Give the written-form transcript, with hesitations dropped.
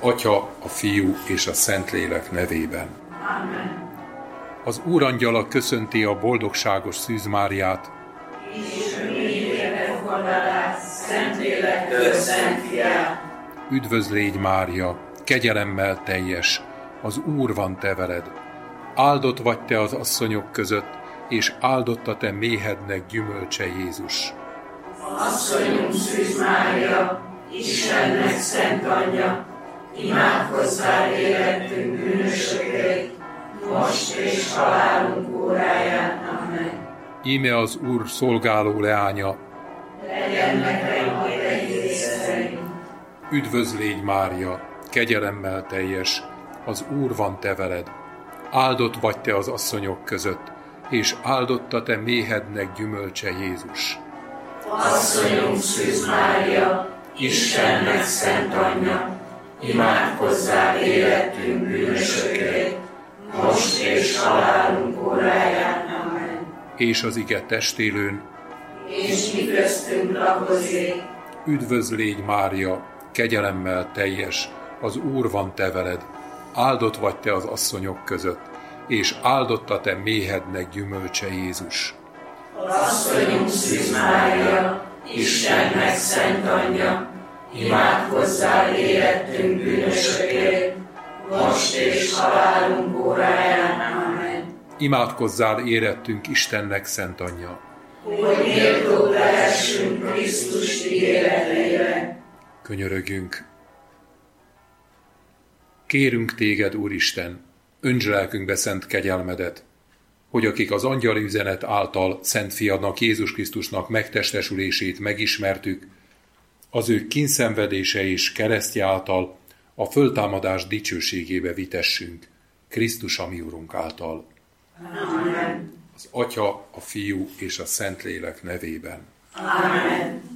Atya, a Fiú és a Szentlélek nevében. Amen. Az Úrangyala köszönti a boldogságos Szűz Máriát. Isten mindjére fogadalát, Szentlélektől Szent Fiát. Üdvözl légy, Mária, kegyelemmel teljes, az Úr van te veled. Áldott vagy te az asszonyok között, és áldott a te méhednek gyümölcse Jézus. Asszonyunk Szűz Mária, Istennek szent anyja, imádkozzál érettünk bűnösökért, most és halálunk óráján. Amen. Íme az Úr szolgáló leánya, Legyen nekem a te ígéret szerint. üdvözl légy, Mária, kegyelemmel teljes, az Úr van te veled. Áldott vagy te az asszonyok között, és áldott a te méhednek gyümölcse Jézus. Asszonyunk Szűz Mária, Istennek szent anyja, imádkozzál érettünk bűnösökért, most és halálunk óráján. Amen. És az ige testélőn, És mi köztünk lakozik, üdvözl légy, Mária, kegyelemmel teljes, az Úr van te veled. Áldott vagy te az asszonyok között, és áldott a te méhednek gyümölcse Jézus. Asszonyunk Szűz Mária, Istennek szent anyja, imádkozzál érettünk bűnösökért, most és halálunk óráján. Amen. Imádkozzál érettünk Istennek szent anyja. Hogy méltó lehessünk Krisztus ígéreteire. Könyörögjünk. Kérünk téged, Úristen, öntsd lelkünkbe szent kegyelmedet, hogy akik az angyali üzenet által Szent Fiadnak, Jézus Krisztusnak megtestesülését megismertük, az ő kínszenvedése és keresztje által a föltámadás dicsőségébe vitessünk, Krisztus a mi Urunk által. Amen. Az Atya, a Fiú és a Szentlélek nevében. Amen.